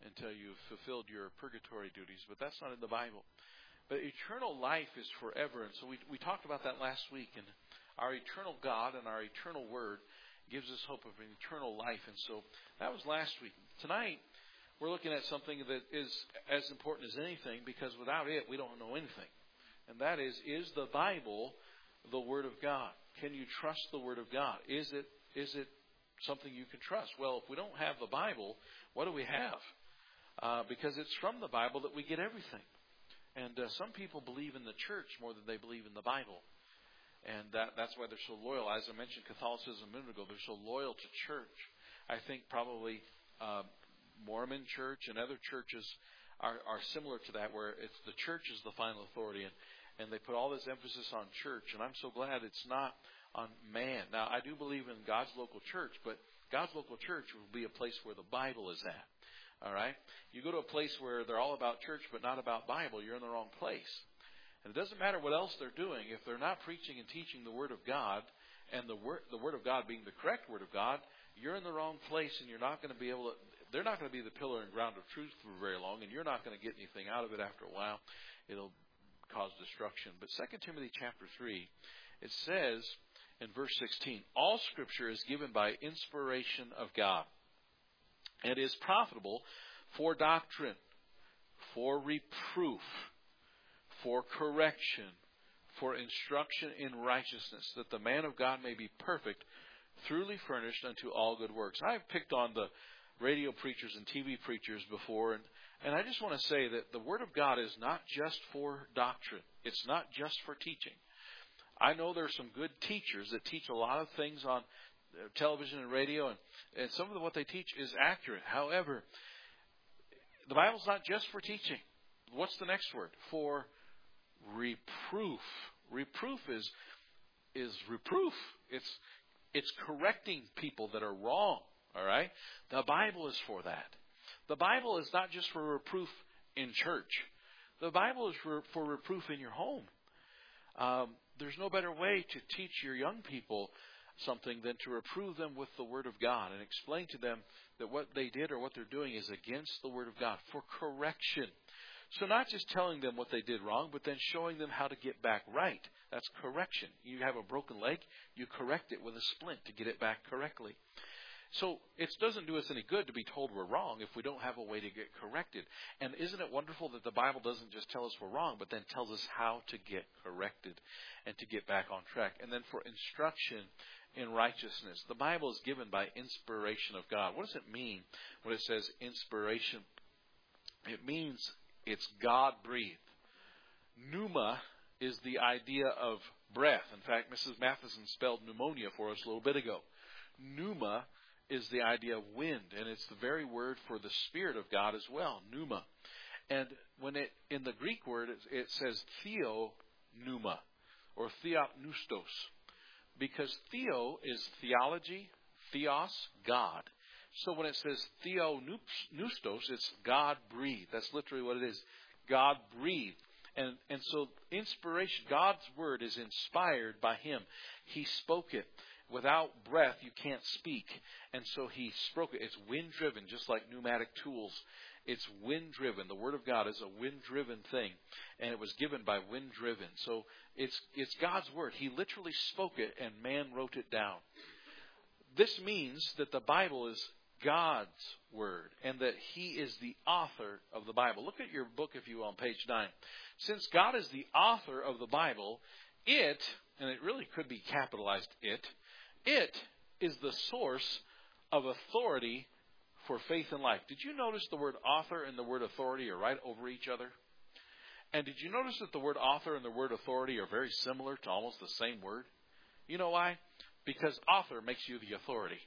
until you've fulfilled your purgatory duties, but that's not in the Bible. But eternal life is forever, and so we talked about that last week, and our eternal God and our eternal Word gives us hope of an eternal life, and so that was last week. Tonight, we're looking at something that is as important as anything, because without it, we don't know anything. And that is the Bible the Word of God? Can you trust the Word of God? Is it something you can trust? Well, if we don't have the Bible, what do we have? Because it's from the Bible that we get everything. And some people believe in the church more than they believe in the Bible. And that's why they're so loyal. As I mentioned Catholicism a minute ago, they're so loyal to church. I think probably Mormon church and other churches are similar to that, where it's the church is the final authority, and they put all this emphasis on church. And I'm so glad it's not on man. Now, I do believe in God's local church, but God's local church will be a place where the Bible is at. All right? You go to a place where they're all about church but not about Bible, you're in the wrong place. And it doesn't matter what else they're doing. If they're not preaching and teaching the Word of God, and the Word of God being the correct Word of God, you're in the wrong place, and you're not going to be able to. They're not going to be the pillar and ground of truth for very long, and you're not going to get anything out of it after a while. It'll cause destruction. But 2 Timothy chapter 3, it says in verse 16, all Scripture is given by inspiration of God, and is profitable for doctrine, for reproof, for correction, for instruction in righteousness, that the man of God may be perfect, thoroughly furnished unto all good works. I've picked on the radio preachers and TV preachers before, and I just want to say that the Word of God is not just for doctrine. It's not just for teaching. I know there are some good teachers that teach a lot of things on television and radio, and some of what they teach is accurate. However, the Bible's not just for teaching. What's the next word? For reproof. Reproof is reproof. It's correcting people that are wrong. All right? The Bible is for that. The Bible is not just for reproof in church. The Bible is for reproof in your home. There's no better way to teach your young people something than to reprove them with the Word of God and explain to them that what they did or what they're doing is against the Word of God, for correction. So not just telling them what they did wrong, but then showing them how to get back right. That's correction. You have a broken leg, you correct it with a splint to get it back correctly. So it doesn't do us any good to be told we're wrong if we don't have a way to get corrected. And isn't it wonderful that the Bible doesn't just tell us we're wrong, but then tells us how to get corrected and to get back on track. And then for instruction in righteousness. The Bible is given by inspiration of God. What does it mean when it says inspiration? It means it's God-breathed. Pneuma is the idea of breath. In fact, Mrs. Matheson spelled pneumonia for us a little bit ago. Pneuma is the idea of wind, and it's the very word for the Spirit of God as well, pneuma. And when in the Greek word, it says theopneuma, or theopneustos, because theo is theology, theos, God. So when it says theopneustos, it's God-breathed. That's literally what it is, God-breathed. And so inspiration, God's word is inspired by Him. He spoke it. Without breath, you can't speak. And so He spoke it. It's wind-driven, just like pneumatic tools. It's wind-driven. The Word of God is a wind-driven thing. And it was given by wind-driven. So it's God's Word. He literally spoke it, and man wrote it down. This means that the Bible is God's Word, and that He is the author of the Bible. Look at your book, if you will, on page 9. Since God is the author of the Bible, it, and it really could be capitalized it is the source of authority for faith and life. Did you notice the word author and the word authority are right over each other? And did you notice that the word author and the word authority are very similar to almost the same word? You know why? Because author makes you the authority.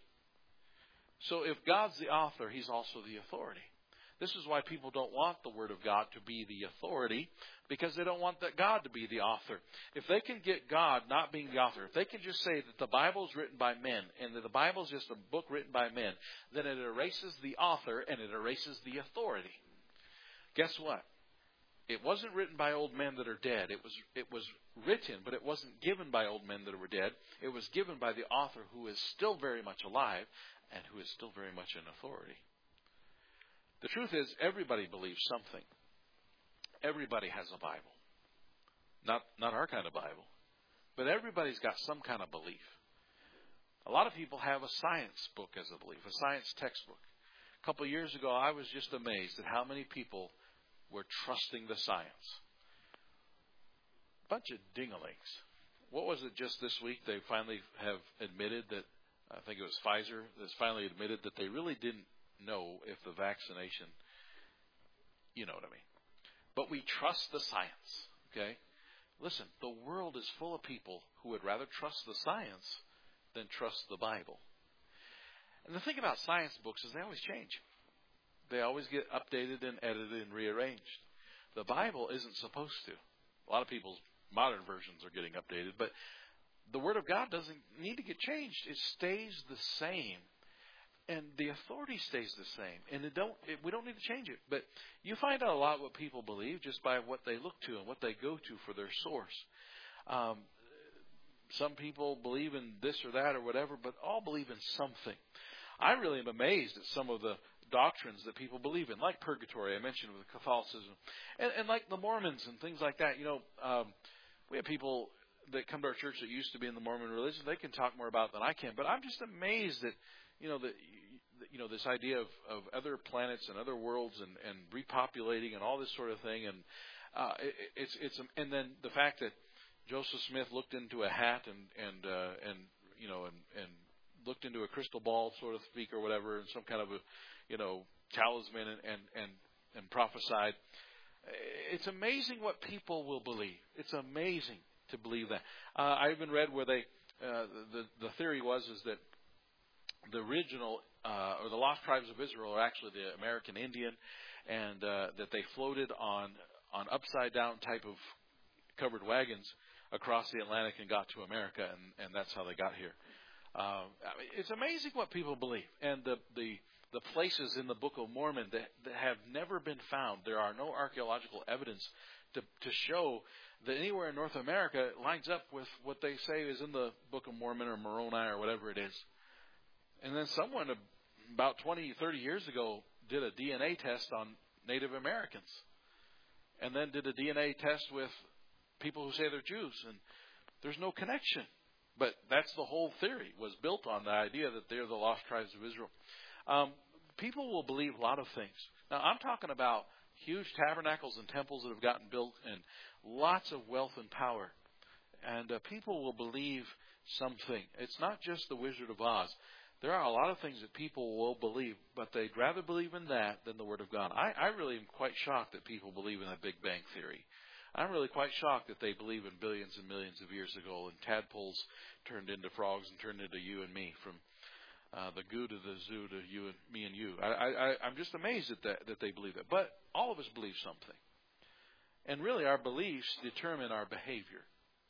So if God's the author, He's also the authority. This is why people don't want the Word of God to be the authority, because they don't want that God to be the author. If they can get God not being the author, if they can just say that the Bible is written by men and that the Bible is just a book written by men, then it erases the author and it erases the authority. Guess what? It wasn't written by old men that are dead. It was written, but it wasn't given by old men that were dead. It was given by the author who is still very much alive and who is still very much in authority. The truth is, everybody believes something. Everybody has a Bible. Not our kind of Bible. But everybody's got some kind of belief. A lot of people have a science book as a belief, a science textbook. A couple of years ago, I was just amazed at how many people were trusting the science. Bunch of dingalings. What was it just this week? They finally have admitted that, I think it was Pfizer, that's finally admitted that they really didn't know if the vaccination, you know what I mean. But we trust the science, okay? Listen, the world is full of people who would rather trust the science than trust the Bible. And the thing about science books is they always change. They always get updated and edited and rearranged. The Bible isn't supposed to. A lot of people's modern versions are getting updated, but the Word of God doesn't need to get changed. It stays the same. And the authority stays the same. And we don't need to change it. But you find out a lot what people believe just by what they look to and what they go to for their source. Some people believe in this or that or whatever, but all believe in something. I really am amazed at some of the doctrines that people believe in, like purgatory, I mentioned with Catholicism, and like the Mormons and things like that. We have people that come to our church that used to be in the Mormon religion. They can talk more about it than I can, but I'm just amazed at this idea of other planets and other worlds and repopulating and all this sort of thing, and and then the fact that Joseph Smith looked into a hat and looked into a crystal ball, so to speak, or whatever, and some kind of a talisman and prophesied. It's amazing what people will believe. It's amazing to believe that. I even read where the theory was that the original or the lost tribes of Israel are actually the American Indian, and that they floated on upside down type of covered wagons across the Atlantic and got to America, and that's how they got here. It's amazing what people believe, and the places in the Book of Mormon that have never been found. There are no archaeological evidence to show that anywhere in North America lines up with what they say is in the Book of Mormon or Moroni or whatever it is. And then someone about 20, 30 years ago did a DNA test on Native Americans, and then did a DNA test with people who say they're Jews, and there's no connection. But that's the whole theory, was built on the idea that they're the lost tribes of Israel. People will believe a lot of things. Now, I'm talking about huge tabernacles and temples that have gotten built and lots of wealth and power. And people will believe something. It's not just the Wizard of Oz. There are a lot of things that people will believe, but they'd rather believe in that than the Word of God. I really am quite shocked that people believe in the Big Bang Theory. I'm really quite shocked that they believe in billions and millions of years ago, and tadpoles turned into frogs and turned into you and me, from the goo to the zoo to you and me and you. I'm just amazed at that they believe that. But all of us believe something. And really our beliefs determine our behavior.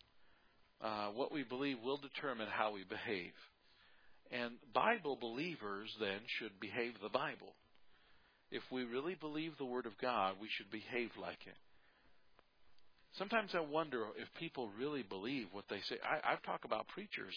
What we believe will determine how we behave. And Bible believers then should behave the Bible. If we really believe the Word of God, we should behave like it. Sometimes I wonder if people really believe what they say. I've talked about preachers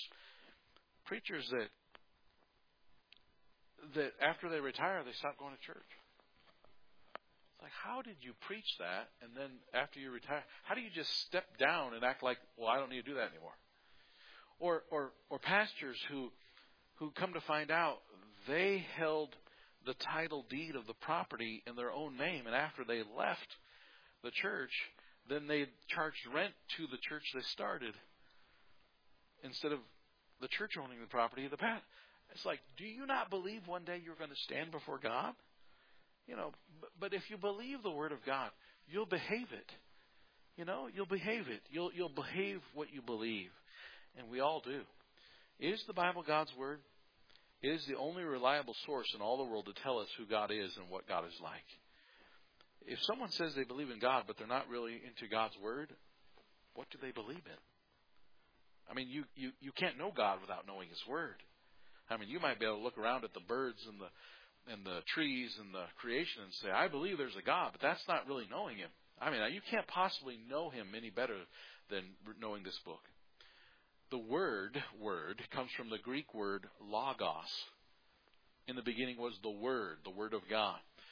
that after they retire, they stop going to church. It's like, how did you preach that? And then after you retire, how do you just step down and act like, well, I don't need to do that anymore? Or pastors who come to find out they held the title deed of the property in their own name, and after they left the church, then they charged rent to the church they started instead of the church owning the property. It's like, do you not believe one day you're going to stand before God? But if you believe the Word of God, you'll behave it. You'll behave it. You'll behave what you believe, and we all do. Is the Bible God's Word? It is the only reliable source in all the world to tell us who God is and what God is like. If someone says they believe in God, but they're not really into God's Word, what do they believe in? I mean, you can't know God without knowing His Word. I mean, you might be able to look around at the birds and the trees and the creation and say, I believe there's a God, but that's not really knowing Him. I mean, you can't possibly know Him any better than knowing this book. The word comes from the Greek word logos. In the beginning was the Word of God.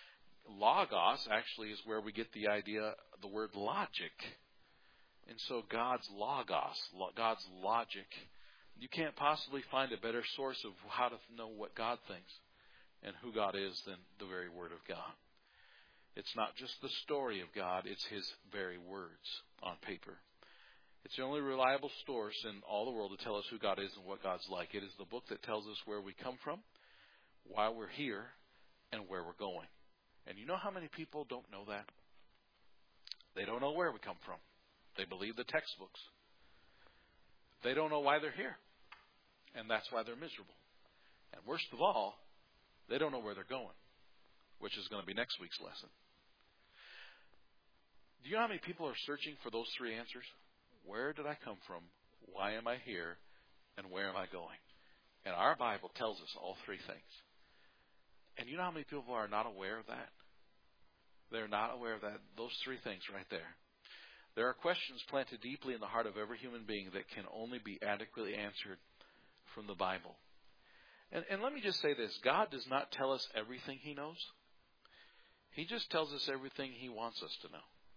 logos actually is where we get the idea, the word logic. And so God's logos, God's logic, you can't possibly find a better source of how to know what God thinks and who God is than the very Word of God. It's not just the story of God, it's His very words on paper. It's the only reliable source in all the world to tell us who God is and what God's like. It is the book that tells us where we come from, why we're here, and where we're going. And you know how many people don't know that? They don't know where we come from. They believe the textbooks. They don't know why they're here. And that's why they're miserable. And worst of all, they don't know where they're going, which is going to be next week's lesson. Do you know how many people are searching for those three answers? Where did I come from? Why am I here? And where am I going? And our Bible tells us all three things. And you know how many people are not aware of that? They're not aware of that. Those three things right there. There are questions planted deeply in the heart of every human being that can only be adequately answered from the Bible. And let me just say this. God does not tell us everything He knows. He just tells us everything He wants us to know.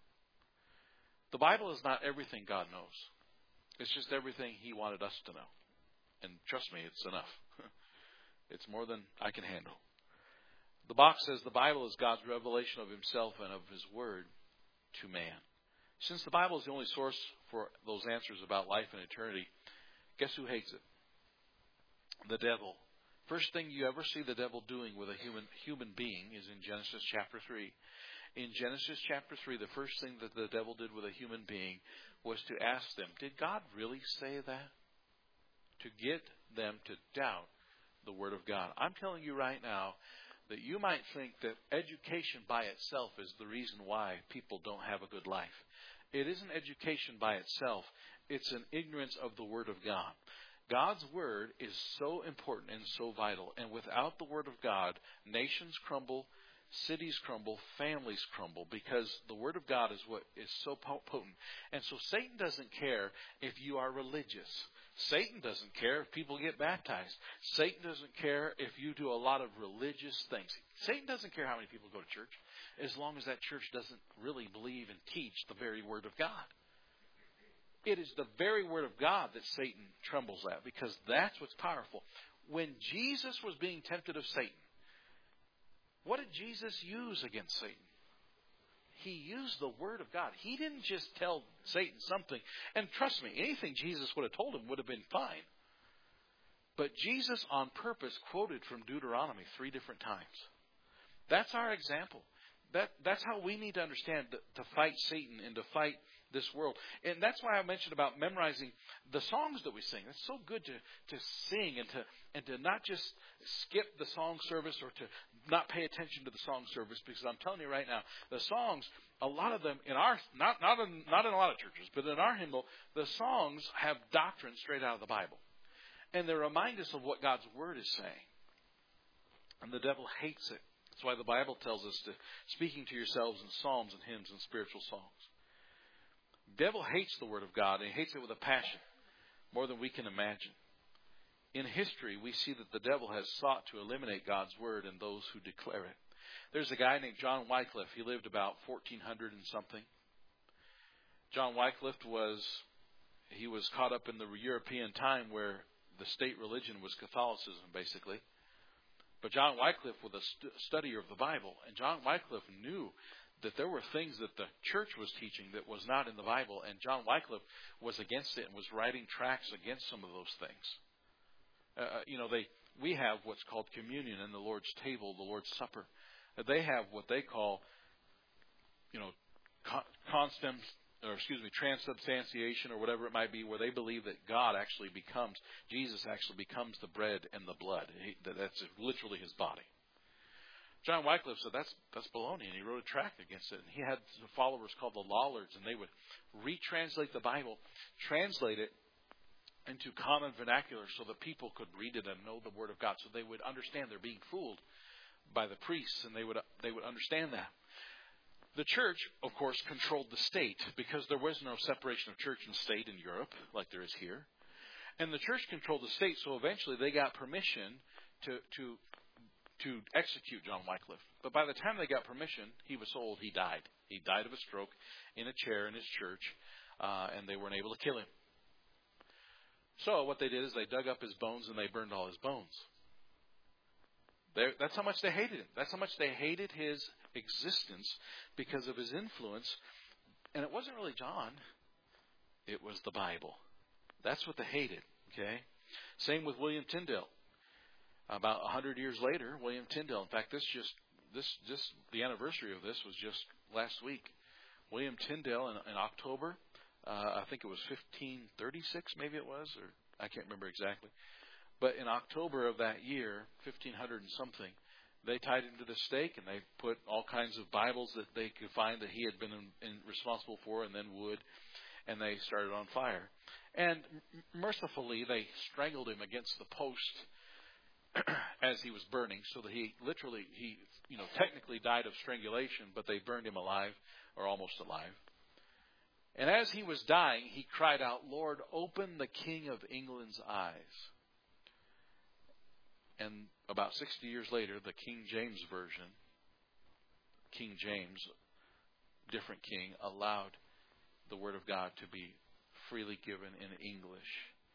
The Bible is not everything God knows. It's just everything He wanted us to know. And trust me, it's enough. It's more than I can handle. The box says the Bible is God's revelation of Himself and of His Word to man. Since the Bible is the only source for those answers about life and eternity, guess who hates it? The devil. First thing you ever see the devil doing with a human being is in Genesis chapter 3. In Genesis chapter 3, the first thing that the devil did with a human being was to ask them, did God really say that? To get them to doubt the Word of God. I'm telling you right now that you might think that education by itself is the reason why people don't have a good life. It isn't education by itself. It's an ignorance of the Word of God. God's Word is so important and so vital. And without the Word of God, nations crumble, cities crumble, families crumble, because the Word of God is what is so potent. And so Satan doesn't care if you are religious. Satan doesn't care if people get baptized. Satan doesn't care if you do a lot of religious things. Satan doesn't care how many people go to church, as long as that church doesn't really believe and teach the very Word of God. It is the very Word of God that Satan trembles at, because that's what's powerful. When Jesus was being tempted of Satan, what did Jesus use against Satan? He used the Word of God. He didn't just tell Satan something. And trust me, anything Jesus would have told him would have been fine. But Jesus on purpose quoted from Deuteronomy 3 different times. That's our example. That's how we need to understand to fight Satan and to fight this world. And that's why I mentioned about memorizing the songs that we sing. It's so good to sing and to not just skip the song service or to not pay attention to the song service, because I'm telling you right now, the songs, a lot of them in our not in a lot of churches, but in our hymnal, the songs have doctrine straight out of the Bible. And they remind us of what God's Word is saying. And the devil hates it. That's why the Bible tells us to speaking to yourselves in psalms and hymns and spiritual songs. The devil hates the Word of God, and he hates it with a passion, more than we can imagine. In history, we see that the devil has sought to eliminate God's Word and those who declare it. There's a guy named John Wycliffe. He lived about 1400 and something. John Wycliffe was caught up in the European time where the state religion was Catholicism, basically. But John Wycliffe was a studier of the Bible, and John Wycliffe knew that there were things that the church was teaching that was not in the Bible, and John Wycliffe was against it and was writing tracts against some of those things. We have what's called communion and the Lord's table, the Lord's Supper. They have what they call, transubstantiation or whatever it might be, where they believe that Jesus actually becomes the bread and the blood. That's literally His body. John Wycliffe said that's baloney, and he wrote a tract against it. And he had followers called the Lollards, and they would retranslate the Bible, translate it into common vernacular so that people could read it and know the Word of God, so they would understand they're being fooled by the priests, and they would understand that. The church, of course, controlled the state, because there was no separation of church and state in Europe like there is here. And the church controlled the state, so eventually they got permission to execute John Wycliffe. But by the time they got permission, he was so old he died. He died of a stroke in a chair in his church, and they weren't able to kill him. So what they did is they dug up his bones and they burned all his bones. That's how much they hated him. That's how much they hated his existence because of his influence. And it wasn't really John. It was the Bible. That's what they hated. Okay. Same with William Tyndale. About 100 years later, William Tyndale. In fact, the anniversary of this was just last week. William Tyndale in October, I think it was 1536, maybe it was, or I can't remember exactly. But in October of that year, 1500 and something, they tied him to the stake and they put all kinds of Bibles that they could find that he had been responsible for, and then wood, and they started on fire. And mercifully, they strangled him against the post as he was burning, so that he technically died of strangulation, but they burned him alive, or almost alive. And as he was dying, he cried out, "Lord, open the King of England's eyes." And about 60 years later, the King James Version, King James, different king, allowed the Word of God to be freely given in English.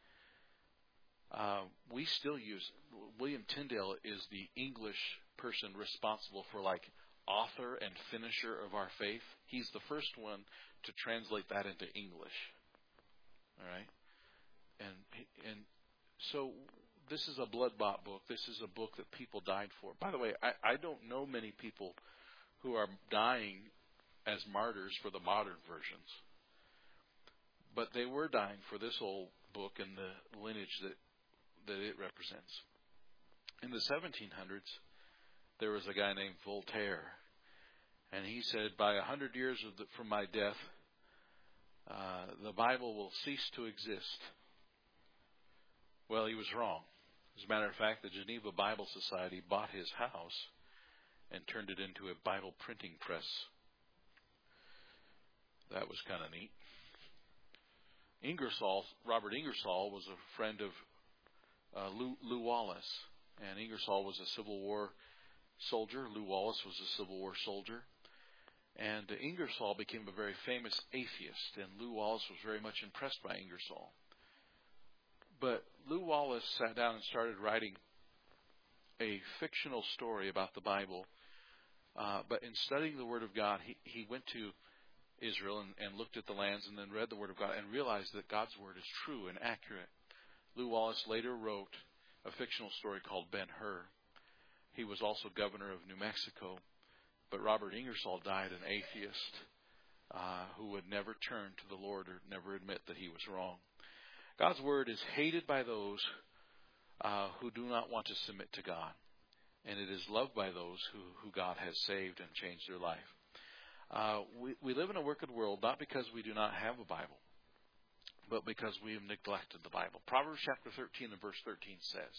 We still use, William Tyndale is the English person responsible for author and finisher of our faith. He's the first one to translate that into English. All right? And so this is a blood-bought book. This is a book that people died for. By the way, I don't know many people who are dying as martyrs for the modern versions. But they were dying for this old book and the lineage that it represents. In the 1700s, there was a guy named Voltaire. And he said, by 100 years from my death, the Bible will cease to exist. Well, he was wrong. As a matter of fact, the Geneva Bible Society bought his house and turned it into a Bible printing press. That was kind of neat. Robert Ingersoll was a friend of Lew Wallace. And Ingersoll was a Civil War soldier. Lew Wallace was a Civil War soldier. And Ingersoll became a very famous atheist. And Lew Wallace was very much impressed by Ingersoll. But Lew Wallace sat down and started writing a fictional story about the Bible. But in studying the Word of God, he went to Israel and looked at the lands and then read the Word of God and realized that God's Word is true and accurate. Lew Wallace later wrote a fictional story called Ben-Hur. He was also governor of New Mexico. But Robert Ingersoll died an atheist who would never turn to the Lord or never admit that he was wrong. God's Word is hated by those who do not want to submit to God. And it is loved by those who God has saved and changed their life. We live in a wicked world not because we do not have a Bible, but because we have neglected the Bible. Proverbs chapter 13 and verse 13 says,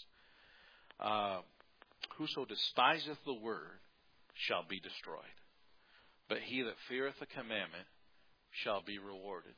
"Whoso despiseth the word shall be destroyed, but he that feareth the commandment shall be rewarded."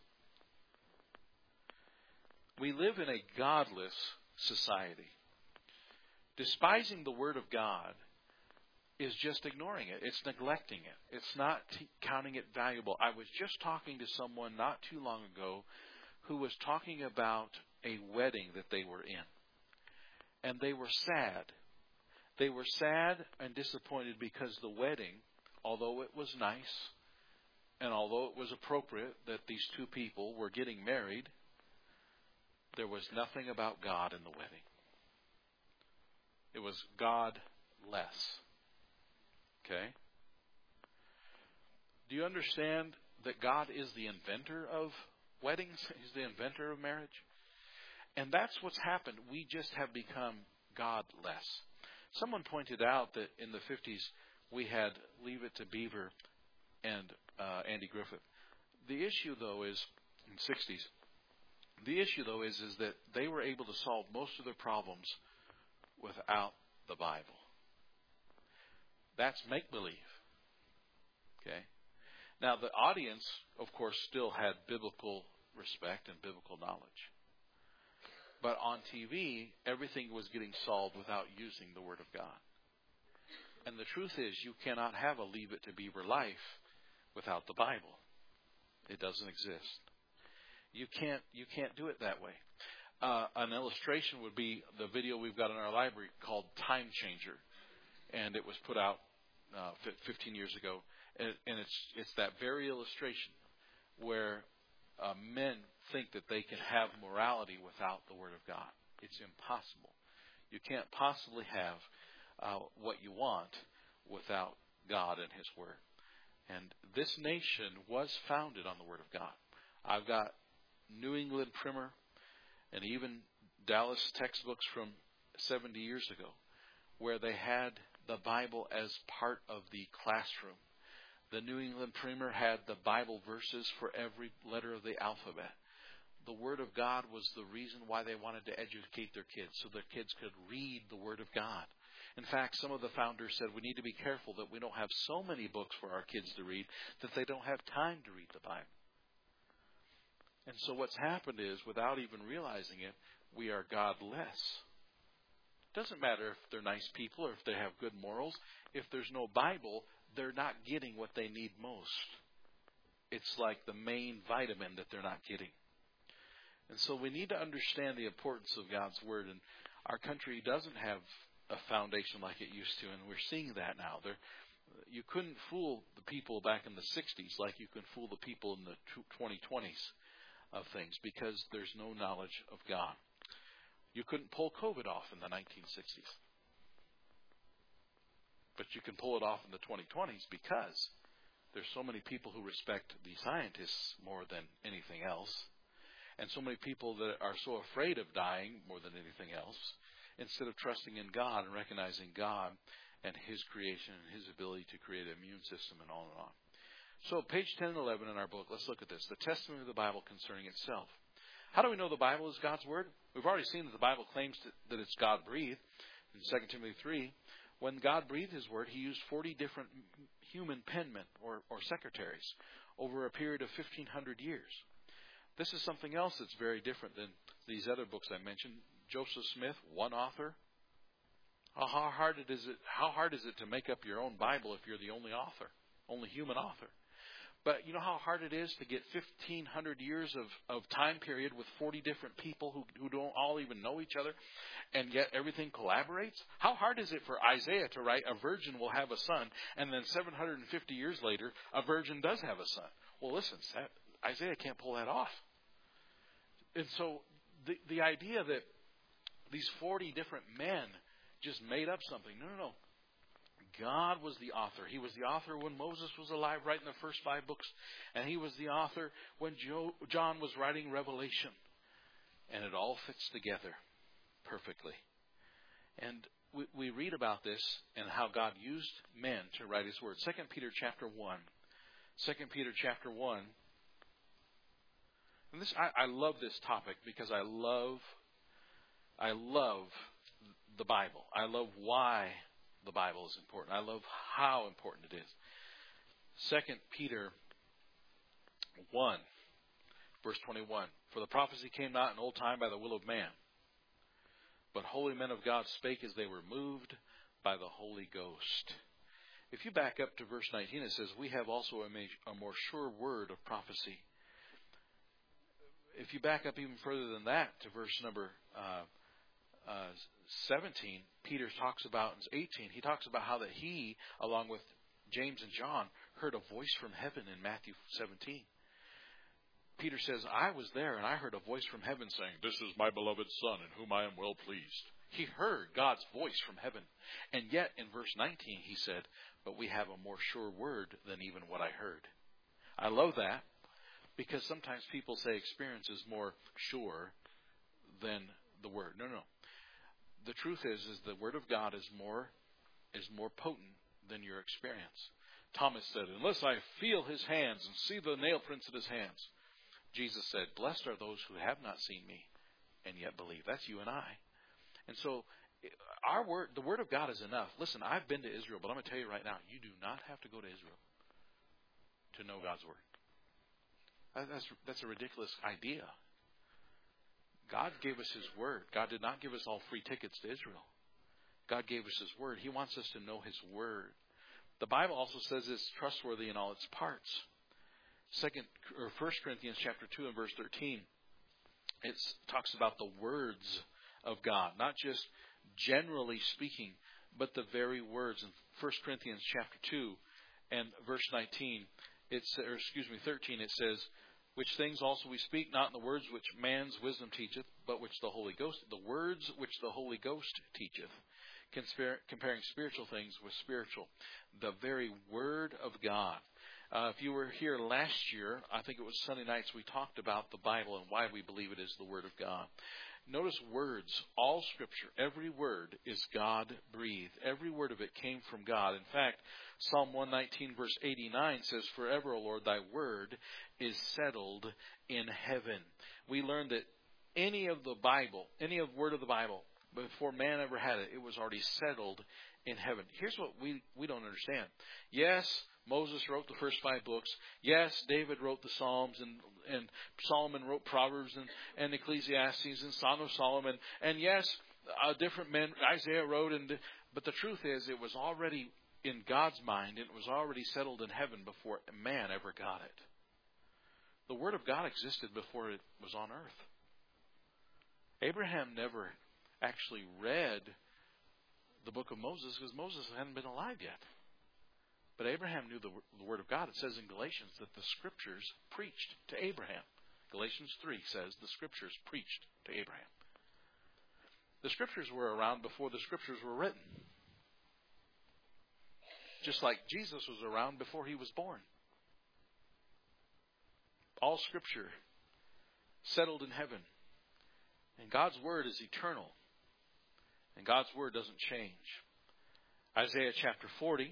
We live in a godless society. Despising the Word of God is just ignoring it. It's neglecting it. It's not counting it valuable. I was just talking to someone not too long ago who was talking about a wedding that they were in. And they were sad. They were sad and disappointed because the wedding, although it was nice, and although it was appropriate that these two people were getting married, there was nothing about God in the wedding. It was God-less. Okay? Do you understand that God is the inventor of weddings? He's the inventor of marriage. And that's what's happened. We just have become godless. Someone pointed out that in the 50s we had Leave It to Beaver and Andy Griffith. The issue, though, is in the 60s. The issue, though, is that they were able to solve most of their problems without the Bible. That's make-believe. Okay? Now, the audience, of course, still had biblical respect and biblical knowledge. But on TV, everything was getting solved without using the Word of God. And the truth is, you cannot have a Leave It to Beaver life without the Bible. It doesn't exist. You can't do it that way. An illustration would be the video we've got in our library called Time Changer, and it was put out 15 years ago. And it's that very illustration where men think that they can have morality without the Word of God. It's impossible. You can't possibly have what you want without God and His Word. And this nation was founded on the Word of God. I've got New England Primer and even Dallas textbooks from 70 years ago where they had the Bible as part of the classroom. The New England Primer had the Bible verses for every letter of the alphabet. The Word of God was the reason why they wanted to educate their kids, so their kids could read the Word of God. In fact, some of the founders said we need to be careful that we don't have so many books for our kids to read that they don't have time to read the Bible. And so what's happened is, without even realizing it, we are godless. It doesn't matter if they're nice people or if they have good morals. If there's no Bible, they're not getting what they need most. It's like the main vitamin that they're not getting. And so we need to understand the importance of God's Word. And our country doesn't have a foundation like it used to, and we're seeing that now. You couldn't fool the people back in the 60s like you can fool the people in the 2020s of things, because there's no knowledge of God. You couldn't pull COVID off in the 1960s. But you can pull it off in the 2020s because there's so many people who respect the scientists more than anything else, and so many people that are so afraid of dying more than anything else, instead of trusting in God and recognizing God and His creation and His ability to create an immune system and on and on. So page 10 and 11 in our book, let's look at this. The testimony of the Bible concerning itself. How do we know the Bible is God's Word? We've already seen that the Bible claims that it's God-breathed. In 2 Timothy 3, when God breathed His Word, He used 40 different human penmen or secretaries over a period of 1,500 years. This is something else that's very different than these other books I mentioned. Joseph Smith, one author. How hard is it to make up your own Bible if you're the only author, only human author? But you know how hard it is to get 1,500 years of time period with 40 different people who don't all even know each other, and yet everything collaborates? How hard is it for Isaiah to write, a virgin will have a son, and then 750 years later, a virgin does have a son? Well, listen, Isaiah can't pull that off. And so the idea that these 40 different men just made up something, no. God was the author. He was the author when Moses was alive, writing the first 5 books. And He was the author when John was writing Revelation. And it all fits together perfectly. And we read about this and how God used men to write His Word. 2 Peter chapter 1. 2 Peter chapter 1. And this, I love this topic because I love the Bible. I love why the Bible is important. I love how important it is. 2 Peter 1, verse 21. For the prophecy came not in old time by the will of man, but holy men of God spake as they were moved by the Holy Ghost. If you back up to verse 19, it says, we have also a more sure word of prophecy. If you back up even further than that to verse number 17, Peter talks about, in 18, he talks about how that he, along with James and John, heard a voice from heaven in Matthew 17. Peter says, I was there and I heard a voice from heaven saying, this is my beloved Son in whom I am well pleased. He heard God's voice from heaven. And yet in verse 19 he said, but we have a more sure word than even what I heard. I love that because sometimes people say experience is more sure than the word. No. The truth is the Word of God is more potent than your experience. Thomas said, unless I feel His hands and see the nail prints in His hands. Jesus said, blessed are those who have not seen me and yet believe. That's you and I. And so the Word of God is enough. Listen, I've been to Israel, but I'm going to tell you right now, you do not have to go to Israel to know God's Word. That's a ridiculous idea. God gave us His Word. God did not give us all free tickets to Israel. God gave us His Word. He wants us to know His Word. The Bible also says it's trustworthy in all its parts. 1 Corinthians chapter 2 and verse 13, it talks about the words of God, not just generally speaking, but the very words. In 1 Corinthians chapter 2 and verse 13, it says, which things also we speak, not in the words which man's wisdom teacheth, but which the Holy Ghost, the words which the Holy Ghost teacheth, comparing spiritual things with spiritual. The very Word of God. If you were here last year, I think it was Sunday nights, we talked about the Bible and why we believe it is the Word of God. Notice words. All Scripture, every word is God-breathed. Every word of it came from God. In fact, Psalm 119 verse 89 says, forever, O Lord, thy word is settled in heaven. We learned that any of the Bible, any of word of the Bible, before man ever had it, it was already settled in heaven. Here's what we don't understand. Yes, Moses wrote the first 5 books. Yes, David wrote the Psalms, and Solomon wrote Proverbs and Ecclesiastes and Song of Solomon. And yes, different men, Isaiah wrote. But the truth is, it was already in God's mind. It was already settled in heaven before man ever got it. The Word of God existed before it was on earth. Abraham never actually read the book of Moses because Moses hadn't been alive yet. But Abraham knew the Word of God. It says in Galatians that the Scriptures preached to Abraham. Galatians 3 says the Scriptures preached to Abraham. The Scriptures were around before the Scriptures were written. Just like Jesus was around before He was born. All Scripture settled in heaven. And God's Word is eternal. And God's Word doesn't change. Isaiah chapter 40.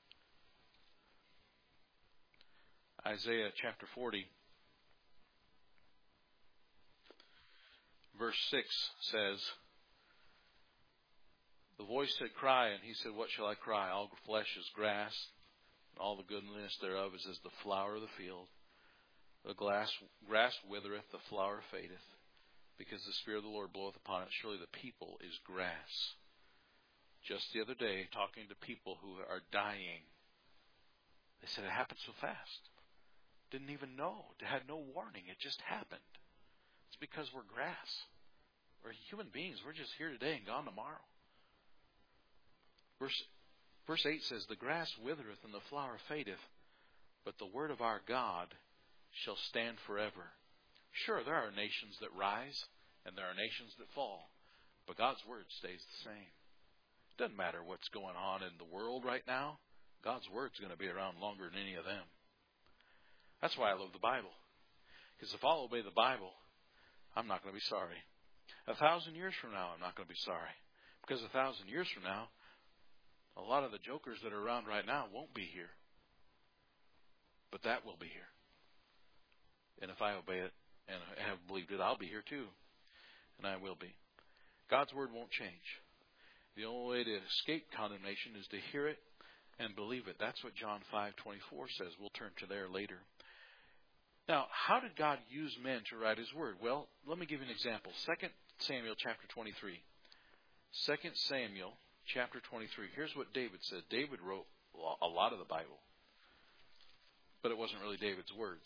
Isaiah chapter 40, verse 6 says, the voice said, cry, and He said, what shall I cry? All flesh is grass, and all the goodness thereof is as the flower of the field. The grass withereth, the flower fadeth, because the Spirit of the Lord bloweth upon it. Surely the people is grass. Just the other day, talking to people who are dying, they said it happened so fast. Didn't even know. Had no warning. It just happened. It's because we're grass. We're human beings. We're just here today and gone tomorrow. Verse 8 says, the grass withereth and the flower fadeth, but the word of our God shall stand forever. Sure, there are nations that rise and there are nations that fall, but God's word stays the same. It doesn't matter what's going on in the world right now. God's word's going to be around longer than any of them. That's why I love the Bible. Because if I'll obey the Bible, I'm not going to be sorry. 1,000 years from now, I'm not going to be sorry. Because 1,000 years from now, a lot of the jokers that are around right now won't be here. But that will be here. And if I obey it and have believed it, I'll be here too. And I will be. God's word won't change. The only way to escape condemnation is to hear it and believe it. That's what John 5:24 says. We'll turn to there later. Now, how did God use men to write His Word? Well, let me give you an example. 2 Samuel chapter 23. 2 Samuel chapter 23. Here's what David said. David wrote a lot of the Bible, but it wasn't really David's words.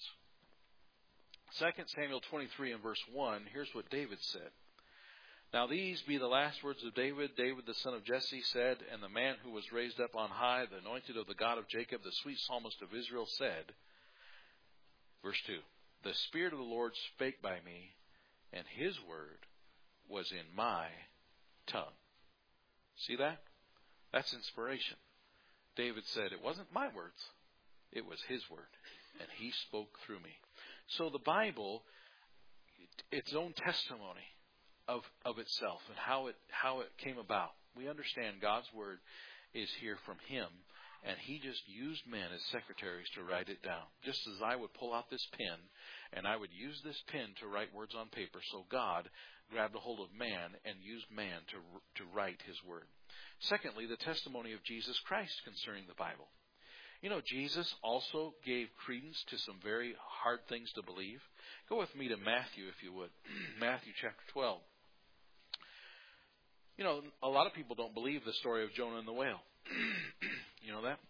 2 Samuel 23 and verse 1, here's what David said. Now these be the last words of David. David the son of Jesse said, and the man who was raised up on high, the anointed of the God of Jacob, the sweet psalmist of Israel, said, verse 2, the Spirit of the Lord spake by me, and His word was in my tongue. See that? That's inspiration. David said, it wasn't my words, it was His word, and He spoke through me. So the Bible, its own testimony of itself and how it came about. We understand God's word is here from Him, and He just used men as secretaries to write it down. Just as I would pull out this pen, and I would use this pen to write words on paper, so God grabbed a hold of man and used man to write His word. Secondly, the testimony of Jesus Christ concerning the Bible. You know, Jesus also gave credence to some very hard things to believe. Go with me to Matthew, if you would. Matthew chapter 12. You know, a lot of people don't believe the story of Jonah and the whale. You know that?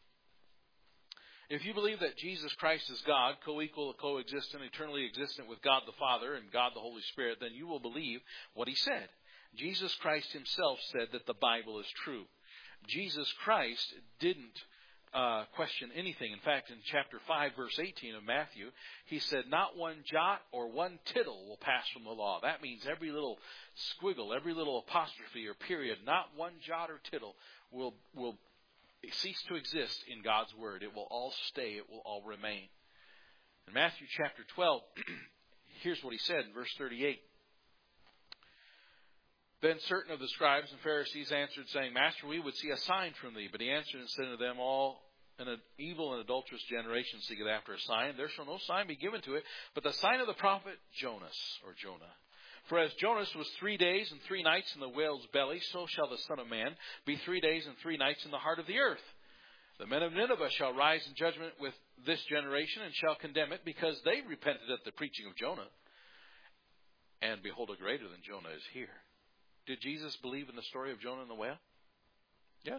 If you believe that Jesus Christ is God, co-equal, coexistent, eternally existent with God the Father and God the Holy Spirit, then you will believe what He said. Jesus Christ Himself said that the Bible is true. Jesus Christ didn't question anything. In fact, in chapter 5, verse 18 of Matthew, He said, not one jot or one tittle will pass from the law. That means every little squiggle, every little apostrophe or period, not one jot or tittle will cease to exist in God's Word. It will all stay. It will all remain. In Matthew chapter 12, here's what He said in verse 38. Then certain of the scribes and Pharisees answered, saying, Master, we would see a sign from Thee. But He answered and said to them, all an evil and adulterous generation seeketh after a sign. There shall no sign be given to it, but the sign of the prophet Jonas, or Jonah. For as Jonas was 3 days and 3 nights in the whale's belly, so shall the Son of Man be 3 days and 3 nights in the heart of the earth. The men of Nineveh shall rise in judgment with this generation, and shall condemn it, because they repented at the preaching of Jonah. And behold, a greater than Jonah is here. Did Jesus believe in the story of Jonah and the whale? Yeah.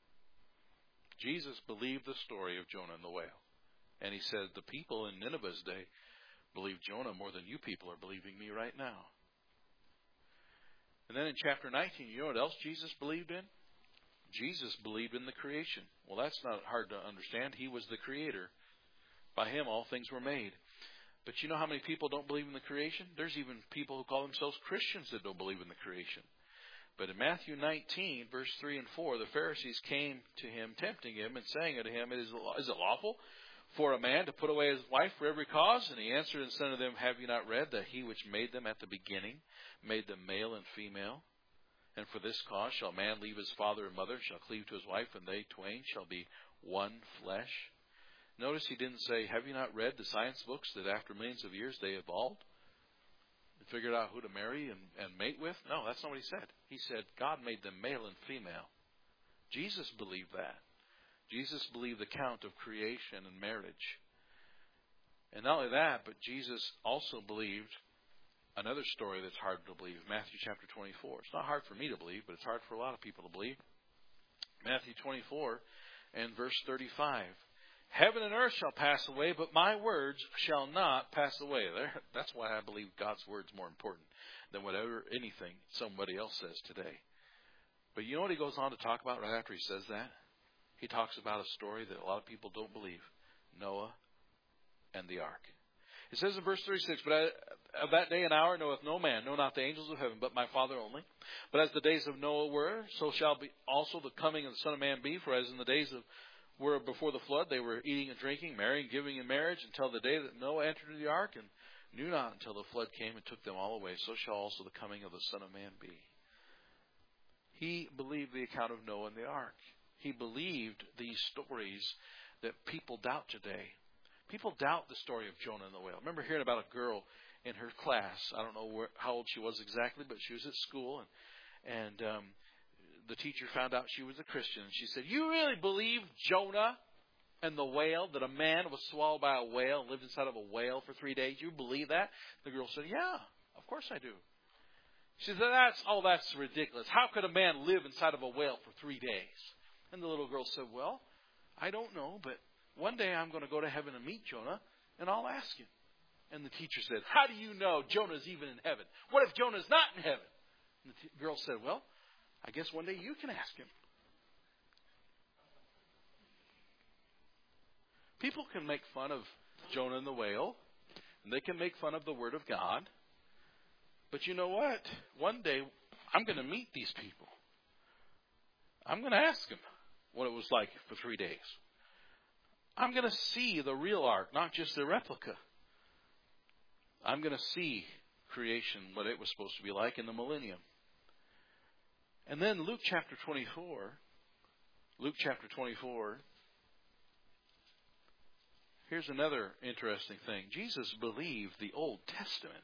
Jesus believed the story of Jonah and the whale. And He said, the people in Nineveh's day believed Jonah more than you people are believing me right now. And then in chapter 19, you know what else Jesus believed in? Jesus believed in the creation. Well, that's not hard to understand. He was the creator. By Him, all things were made. But you know how many people don't believe in the creation? There's even people who call themselves Christians that don't believe in the creation. But in Matthew 19, verse 3 and 4, the Pharisees came to Him, tempting Him, and saying unto Him, Is it lawful for a man to put away his wife for every cause? And He answered and said unto them, Have you not read that He which made them at the beginning made them male and female? And for this cause shall a man leave his father and mother, shall cleave to his wife, and they twain shall be one flesh. Notice He didn't say, have you not read the science books that after millions of years they evolved and figured out who to marry and mate with? No, that's not what He said. He said God made them male and female. Jesus believed that. Jesus believed the count of creation and marriage. And not only that, but Jesus also believed another story that's hard to believe. Matthew chapter 24. It's not hard for me to believe, but it's hard for a lot of people to believe. Matthew 24 and verse 35. Heaven and earth shall pass away, but my words shall not pass away. That's why I believe God's word's more important than anything somebody else says today. But you know what He goes on to talk about right after He says that? He talks about a story that a lot of people don't believe. Noah and the ark. It says in verse 36, But of that day and hour knoweth no man, no, not the angels of heaven, but my Father only. But as the days of Noah were, so shall be also the coming of the Son of Man be. For as in the days were before the flood, they were eating and drinking, marrying, giving in marriage, until the day that Noah entered into the ark, and knew not until the flood came and took them all away. So shall also the coming of the Son of Man be. He believed the account of Noah and the ark. He believed these stories that people doubt today. People doubt the story of Jonah and the whale. I remember hearing about a girl in her class. I don't know how old she was exactly, but she was at school, and the teacher found out she was a Christian. And she said, you really believe Jonah and the whale, that a man was swallowed by a whale and lived inside of a whale for 3 days? You believe that? The girl said, yeah, of course I do. She said, that's ridiculous. How could a man live inside of a whale for 3 days? And the little girl said, well, I don't know, but one day I'm going to go to heaven and meet Jonah, and I'll ask him. And the teacher said, how do you know Jonah's even in heaven? What if Jonah's not in heaven? And the girl said, well, I guess one day you can ask him. People can make fun of Jonah and the whale, and they can make fun of the Word of God. But you know what? One day I'm going to meet these people. I'm going to ask them what it was like for 3 days. I'm going to see the real ark, not just the replica. I'm going to see creation, what it was supposed to be like in the millennium. And then Luke chapter 24, here's another interesting thing. Jesus believed the Old Testament.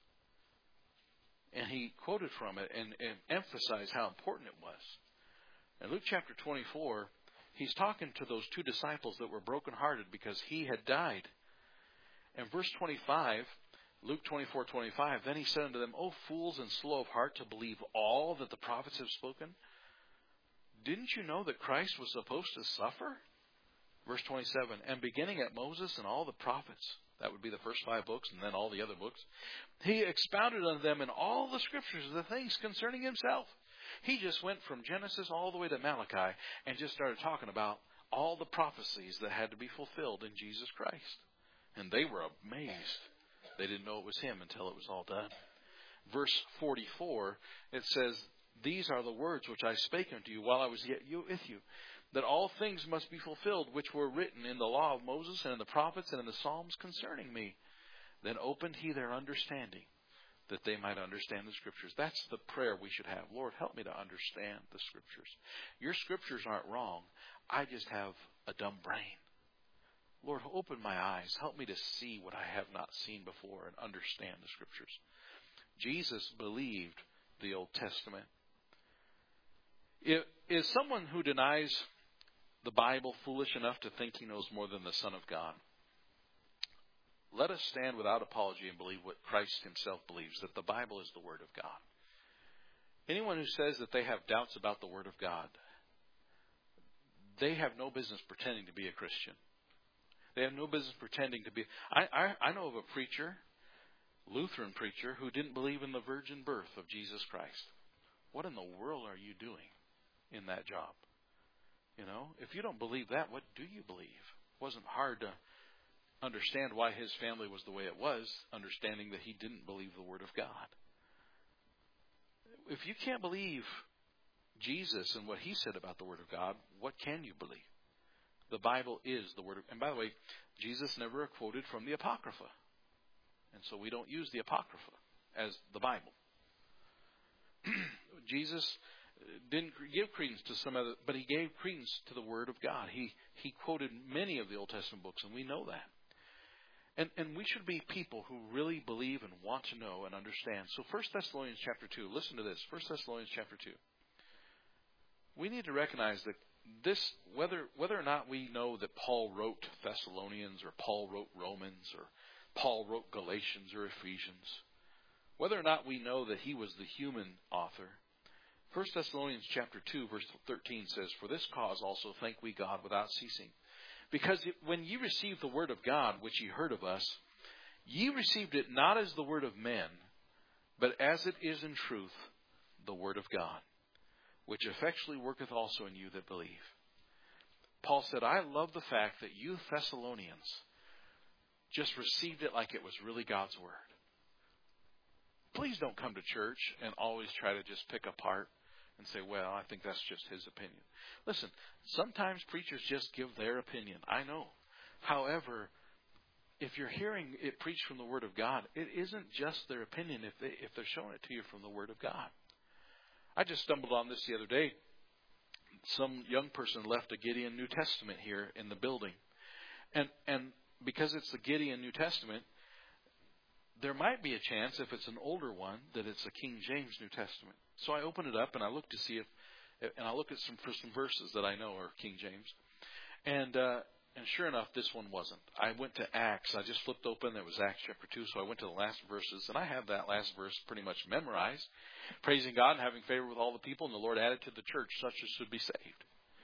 And He quoted from it and emphasized how important it was. In Luke chapter 24, He's talking to those 2 disciples that were brokenhearted because He had died. In verse 25, Luke 24:25, then he said unto them, O fools and slow of heart to believe all that the prophets have spoken. Didn't you know that Christ was supposed to suffer? Verse 27, and beginning at Moses and all the prophets, that would be the first 5 books and then all the other books, he expounded unto them in all the scriptures the things concerning himself. He just went from Genesis all the way to Malachi and just started talking about all the prophecies that had to be fulfilled in Jesus Christ. And they were amazed. They didn't know it was him until it was all done. Verse 44, it says, these are the words which I spake unto you while I was yet with you, that all things must be fulfilled which were written in the law of Moses and in the prophets and in the Psalms concerning me. Then opened he their understanding, that they might understand the Scriptures. That's the prayer we should have. Lord, help me to understand the Scriptures. Your Scriptures aren't wrong. I just have a dumb brain. Lord, open my eyes. Help me to see what I have not seen before and understand the Scriptures. Jesus believed the Old Testament. Is someone who denies the Bible foolish enough to think he knows more than the Son of God? Let us stand without apology and believe what Christ himself believes, that the Bible is the Word of God. Anyone who says that they have doubts about the Word of God, they have no business pretending to be a Christian. They have no business pretending to be. I know of a preacher, Lutheran preacher, who didn't believe in the virgin birth of Jesus Christ. What in the world are you doing in that job? You know, if you don't believe that, what do you believe? It wasn't hard to understand why his family was the way it was, understanding that he didn't believe the Word of God. If you can't believe Jesus and what he said about the Word of God, what can you believe? The Bible is the Word of God. And by the way, Jesus never quoted from the Apocrypha. And so we don't use the Apocrypha as the Bible. Jesus didn't give credence to some other, but he gave credence to the Word of God. He quoted many of the Old Testament books, and we know that. And we should be people who really believe and want to know and understand. So 1 Thessalonians chapter 2, listen to this. 1 Thessalonians chapter 2. We need to recognize that this, whether or not we know that Paul wrote Thessalonians or Paul wrote Romans or Paul wrote Galatians or Ephesians, whether or not we know that he was the human author, 1 Thessalonians chapter 2 verse 13 says, for this cause also thank we God without ceasing. Because when ye received the word of God, which ye heard of us, ye received it not as the word of men, but as it is in truth the word of God, which effectually worketh also in you that believe. Paul said, I love the fact that you Thessalonians just received it like it was really God's word. Please don't come to church and always try to just pick apart and say, well, I think that's just his opinion. Listen, sometimes preachers just give their opinion. I know. However, if you're hearing it preached from the Word of God, it isn't just their opinion if they're showing it to you from the Word of God. I just stumbled on this the other day. Some young person left a Gideon New Testament here in the building. And because it's the Gideon New Testament, there might be a chance, if it's an older one, that it's a King James New Testament. So I opened it up and I looked to see and I looked at some verses that I know are King James. And sure enough, this one wasn't. I went to Acts. I just flipped open. It was Acts chapter 2. So I went to the last verses, and I have that last verse pretty much memorized. Praising God and having favor with all the people, and the Lord added to the church such as should be saved.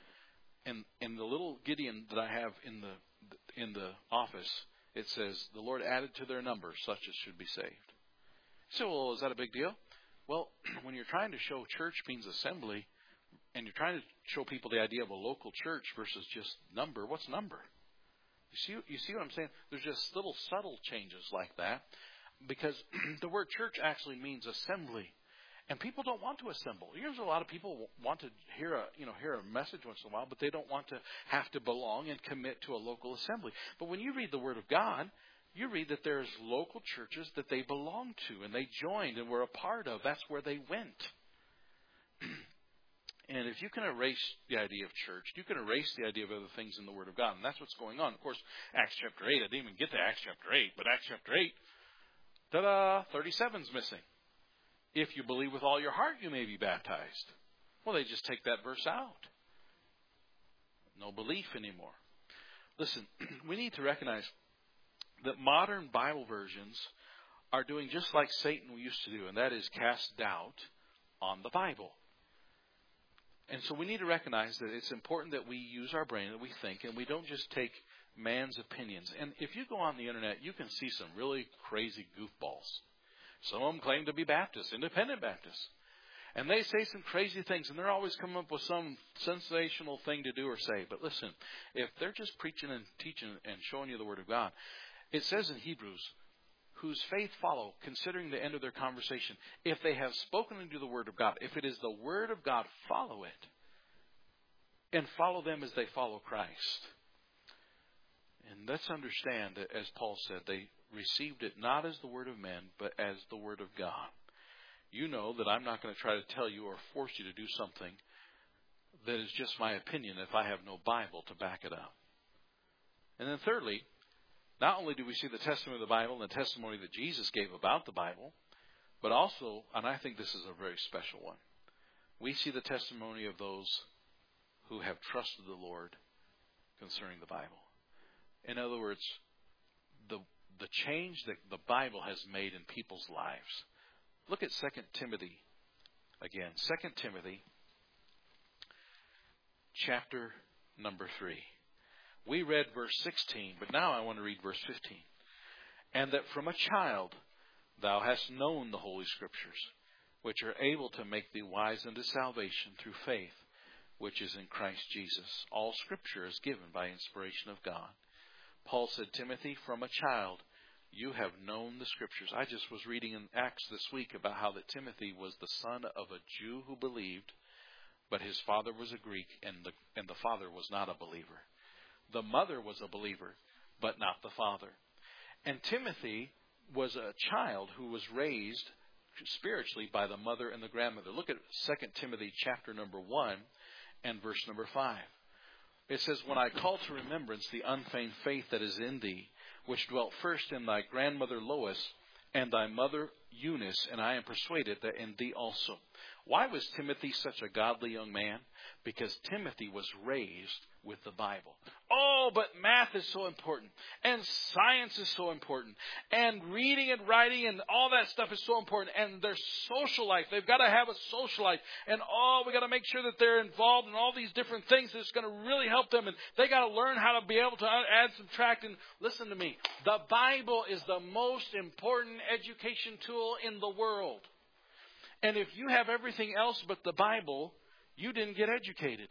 And the little Gideon that I have in the office, it says, the Lord added to their number such as should be saved. So, well, is that a big deal? Well, when you're trying to show church means assembly, and you're trying to show people the idea of a local church versus just number, what's number? You see what I'm saying? There's just little subtle changes like that, because the word church actually means assembly. And people don't want to assemble. Here's a lot of people want to hear a message once in a while, but they don't want to have to belong and commit to a local assembly. But when you read the Word of God, you read that there's local churches that they belong to and they joined and were a part of. That's where they went. And if you can erase the idea of church, you can erase the idea of other things in the Word of God. And that's what's going on. Of course, Acts chapter 8, I didn't even get to Acts chapter 8, but Acts chapter 8, 37's missing. If you believe with all your heart, you may be baptized. Well, they just take that verse out. No belief anymore. Listen, we need to recognize that modern Bible versions are doing just like Satan used to do, and that is cast doubt on the Bible. And so we need to recognize that it's important that we use our brain, that we think, and we don't just take man's opinions. And if you go on the internet, you can see some really crazy goofballs. Some of them claim to be Baptists, independent Baptists. And they say some crazy things, and they're always coming up with some sensational thing to do or say. But listen, if they're just preaching and teaching and showing you the Word of God, it says in Hebrews, whose faith follow, considering the end of their conversation. If they have spoken into the Word of God, if it is the Word of God, follow it. And follow them as they follow Christ. And let's understand that, as Paul said, they received it not as the word of men, but as the Word of God. You know that I'm not going to try to tell you or force you to do something that is just my opinion if I have no Bible to back it up. And then thirdly, not only do we see the testimony of the Bible and the testimony that Jesus gave about the Bible, but also, and I think this is a very special one, we see the testimony of those who have trusted the Lord concerning the Bible. In other words, the change that the Bible has made in people's lives. Look at 2 Timothy again. 2 Timothy chapter number 3. We read verse 16, but now I want to read verse 15. And that from a child thou hast known the Holy Scriptures, which are able to make thee wise unto salvation through faith, which is in Christ Jesus. All Scripture is given by inspiration of God. Paul said, Timothy, from a child you have known the Scriptures. I just was reading in Acts this week about how that Timothy was the son of a Jew who believed, but his father was a Greek, and the father was not a believer. The mother was a believer, but not the father. And Timothy was a child who was raised spiritually by the mother and the grandmother. Look at 2 Timothy chapter number 1 and verse number 5. It says, when I call to remembrance the unfeigned faith that is in thee, which dwelt first in thy grandmother Lois and thy mother Eunice, and I am persuaded that in thee also. Why was Timothy such a godly young man? Because Timothy was raised with the Bible. Oh, but math is so important, and science is so important, and reading and writing and all that stuff is so important, and their social life, they've got to have a social life, and we got to make sure that they're involved in all these different things that's going to really help them, and they got to learn how to be able to add, subtract, and listen to me. The Bible is the most important education tool in the world. And if you have everything else but the Bible, you didn't get educated.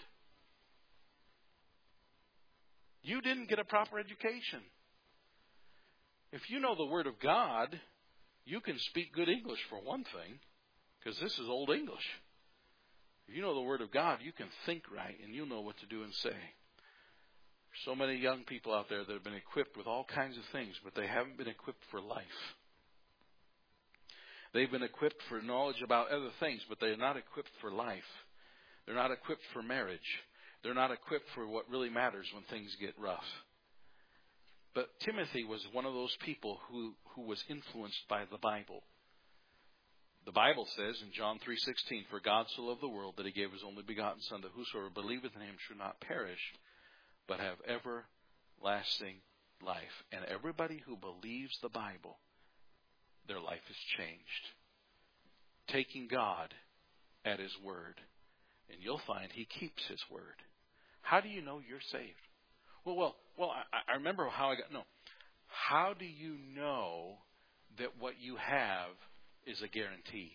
You didn't get a proper education. If you know the Word of God, you can speak good English for one thing, because this is Old English. If you know the Word of God, you can think right, and you know what to do and say. So many young people out there that have been equipped with all kinds of things, but they haven't been equipped for life. They've been equipped for knowledge about other things, but they're not equipped for life. They're not equipped for marriage. They're not equipped for what really matters when things get rough. But Timothy was one of those people who was influenced by the Bible. The Bible says in John 3:16, for God so loved the world that he gave his only begotten Son, that whosoever believeth in him should not perish, but have everlasting life. And everybody who believes the Bible, their life is changed. Taking God at his word. And you'll find he keeps his word. How do you know you're saved? Well, I remember how I got... No. How do you know that what you have is a guarantee?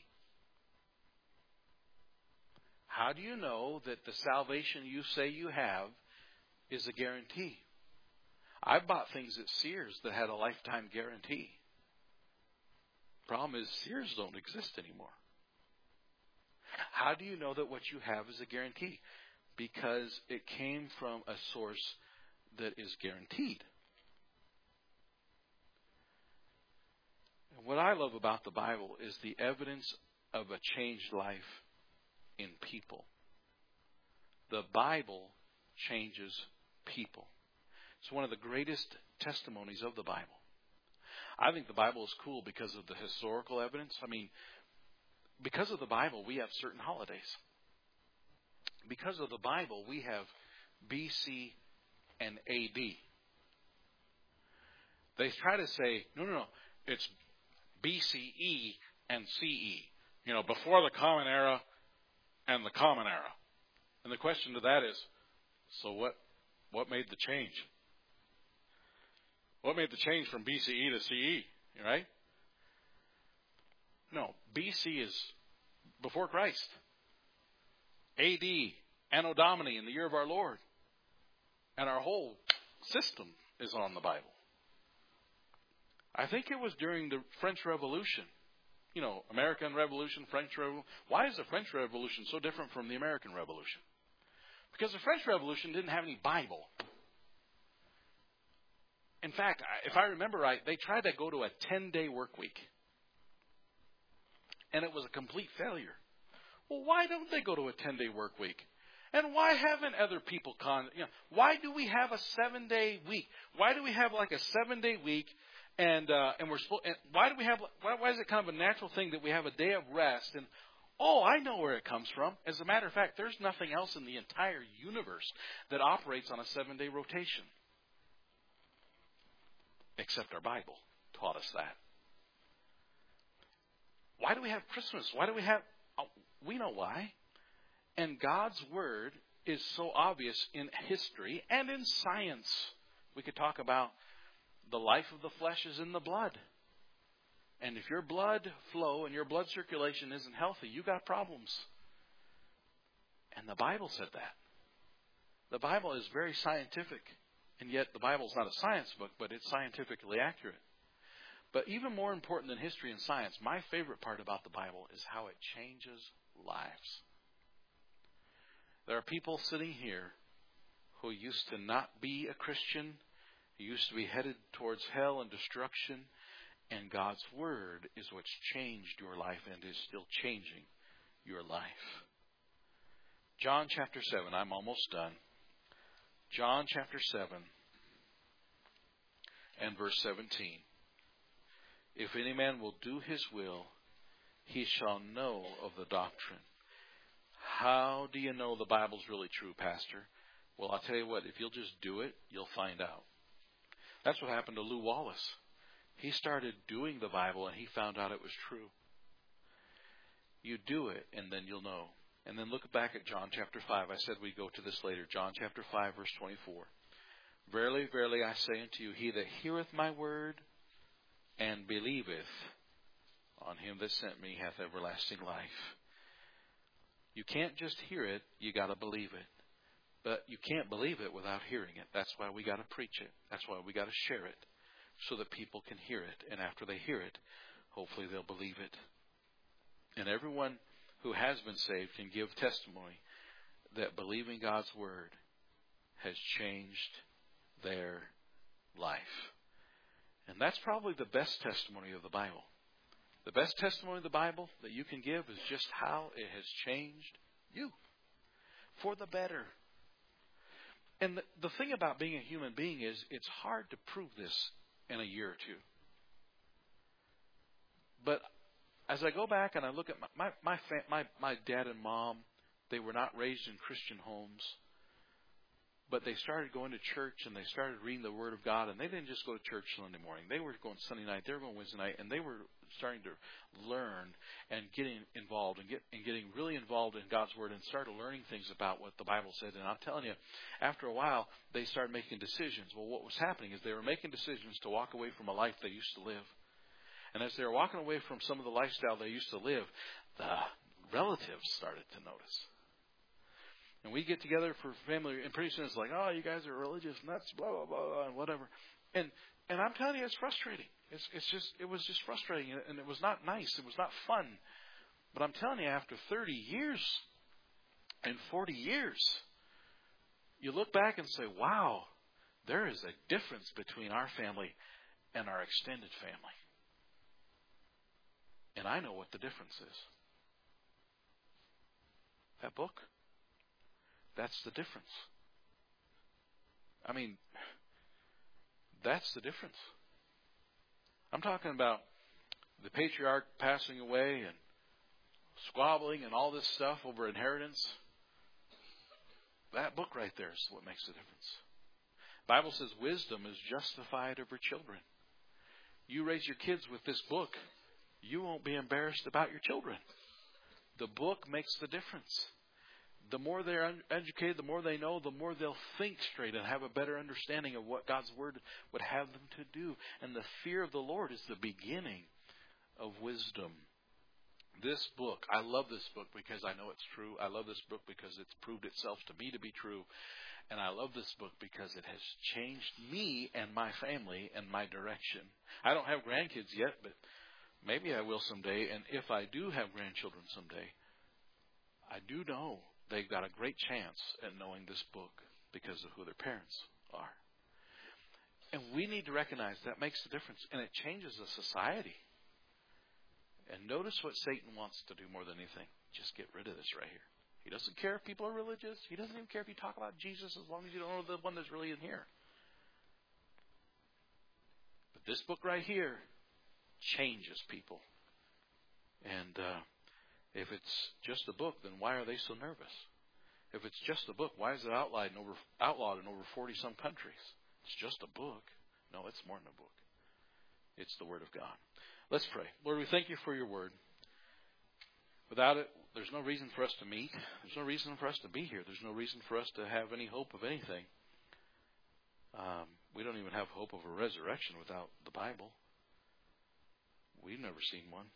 How do you know that the salvation you say you have is a guarantee? I bought things at Sears that had a lifetime guarantee. Problem is, Sears don't exist anymore. How do you know that what you have is a guarantee? Because it came from a source that is guaranteed. And what I love about the Bible is the evidence of a changed life in people. The Bible changes people. It's one of the greatest testimonies of the Bible. I think the Bible is cool because of the historical evidence. I mean, because of the Bible, we have certain holidays. Because of the Bible, we have BC and AD. They try to say, no, it's BCE and CE. Before the Common Era and the Common Era. And the question to that is, so what made the change? What made the change from BCE to CE, right? No, BC is before Christ. AD, Anno Domini, in the year of our Lord. And our whole system is on the Bible. I think it was during the French Revolution. American Revolution, French Revolution. Why is the French Revolution so different from the American Revolution? Because the French Revolution didn't have any Bible. In fact, if I remember right, they tried to go to a 10-day work week. And it was a complete failure. Well, why don't they go to a 10-day work week? And why haven't other people why do we have a 7-day week? Why do we have like a 7-day week? And we're supposed. And why do we have? Why is it kind of a natural thing that we have a day of rest? And I know where it comes from. As a matter of fact, there's nothing else in the entire universe that operates on a 7-day rotation, except our Bible taught us that. Why do we have Christmas? Why do we have? We know why. And God's Word is so obvious in history and in science. We could talk about the life of the flesh is in the blood. And if your blood flow and your blood circulation isn't healthy, you got problems. And the Bible said that. The Bible is very scientific. And yet the Bible is not a science book, but it's scientifically accurate. But even more important than history and science, my favorite part about the Bible is how it changes lives. There are people sitting here who used to not be a Christian, who used to be headed towards hell and destruction, and God's Word is what's changed your life and is still changing your life. John chapter 7, I'm almost done. John chapter 7 and verse 17. If any man will do his will, he shall know of the doctrine. How do you know the Bible's really true, Pastor? Well, I'll tell you what, if you'll just do it, you'll find out. That's what happened to Lew Wallace. He started doing the Bible and he found out it was true. You do it and then you'll know. And then look back at John chapter 5. I said we'd go to this later. John chapter 5 verse 24. Verily, verily, I say unto you, he that heareth my word and believeth on him that sent me hath everlasting life. You can't just hear it, you got to believe it. But you can't believe it without hearing it. That's why we got to preach it. That's why we got to share it so that people can hear it. And after they hear it, hopefully they'll believe it. And everyone who has been saved can give testimony that believing God's Word has changed their life. And that's probably the best testimony of the Bible. The best testimony of the Bible that you can give is just how it has changed you for the better. And the thing about being a human being is it's hard to prove this in a year or two. But as I go back and I look at my dad and mom, they were not raised in Christian homes. But they started going to church and they started reading the Word of God. And they didn't just go to church Sunday morning. They were going Sunday night. They were going Wednesday night. And they were starting to learn and getting involved and getting really involved in God's Word and started learning things about what the Bible said. And I'm telling you, after a while, they started making decisions. Well, what was happening is they were making decisions to walk away from a life they used to live. And as they were walking away from some of the lifestyle they used to live, the relatives started to notice. And we get together for family, and pretty soon it's like, oh, you guys are religious nuts, blah, blah, blah, blah, and whatever. And I'm telling you, it's frustrating. It was just frustrating, and it was not nice. It was not fun. But I'm telling you, after 30 years and 40 years, you look back and say, wow, there is a difference between our family and our extended family. And I know what the difference is. That book. That's the difference. I mean, that's the difference. I'm talking about the patriarch passing away and squabbling and all this stuff over inheritance. That book right there is what makes the difference. The Bible says wisdom is justified of her children. You raise your kids with this book, you won't be embarrassed about your children. The book makes the difference. The more they're educated, the more they know, the more they'll think straight and have a better understanding of what God's Word would have them to do. And the fear of the Lord is the beginning of wisdom. This book, I love this book because I know it's true. I love this book because it's proved itself to me to be true. And I love this book because it has changed me and my family and my direction. I don't have grandkids yet, but maybe I will someday. And if I do have grandchildren someday, I do know they've got a great chance at knowing this book because of who their parents are. And we need to recognize that makes a difference. And it changes a society. And notice what Satan wants to do more than anything. Just get rid of this right here. He doesn't care if people are religious. He doesn't even care if you talk about Jesus as long as you don't know the one that's really in here. But this book right here changes people. And if it's just a book, then why are they so nervous? If it's just a book, why is it outlawed in over 40-some countries? It's just a book. No, it's more than a book. It's the Word of God. Let's pray. Lord, we thank you for your Word. Without it, there's no reason for us to meet. There's no reason for us to be here. There's no reason for us to have any hope of anything. We don't even have hope of a resurrection without the Bible. We've never seen one.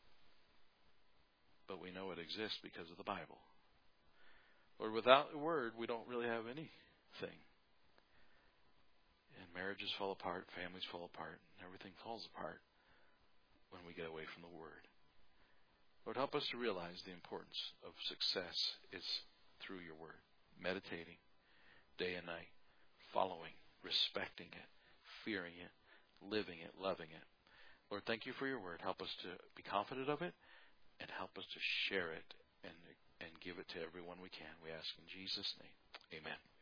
But we know it exists because of the Bible. Lord, without the Word, we don't really have anything. And marriages fall apart, families fall apart, and everything falls apart when we get away from the Word. Lord, help us to realize the importance of success is through your Word. Meditating day and night, following, respecting it, fearing it, living it, loving it. Lord, thank you for your Word. Help us to be confident of it and help us to share it and give it to everyone we can. We ask in Jesus' name. Amen.